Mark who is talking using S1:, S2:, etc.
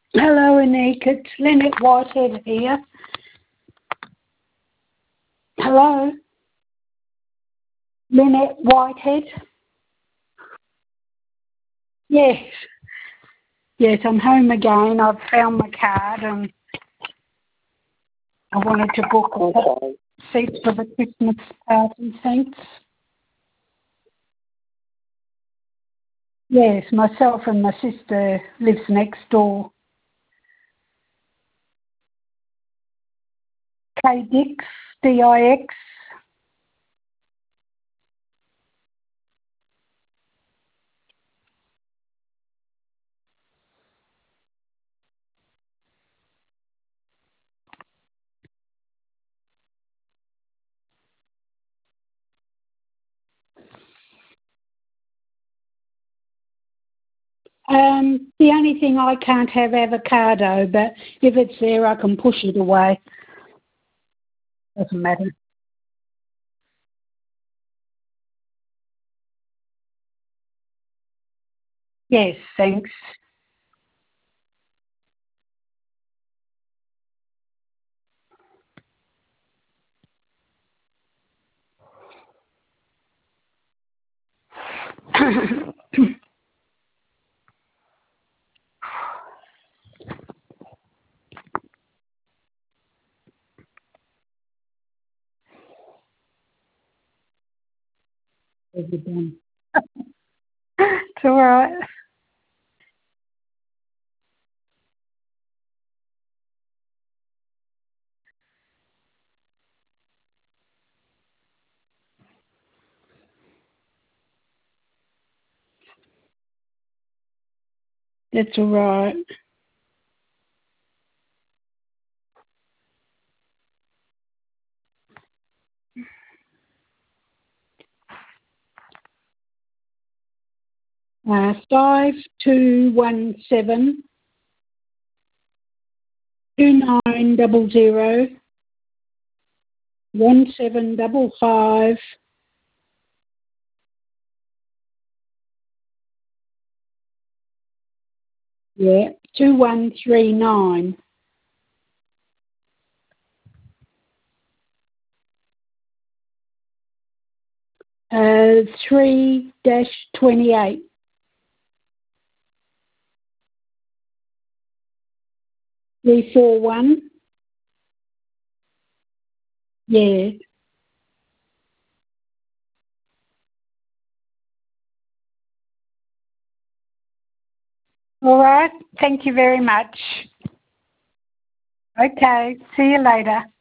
S1: Hello, Anika. It's Lynette Whitehead here. Hello? Lynette Whitehead? Yes. Yes, I'm home again. I've found my card and I wanted to book a seat for the Christmas party, thanks. Yes, myself and my sister lives next door. K-Dix, D-I-X. The only thing I can't have avocado, but if it's there I can push it away. Doesn't matter. Yes, thanks. It's all right. That's all right. Uh, 5217 Yeah, 2139. 3-28. 341. Yeah. All right. Thank you very much. Okay. See you later.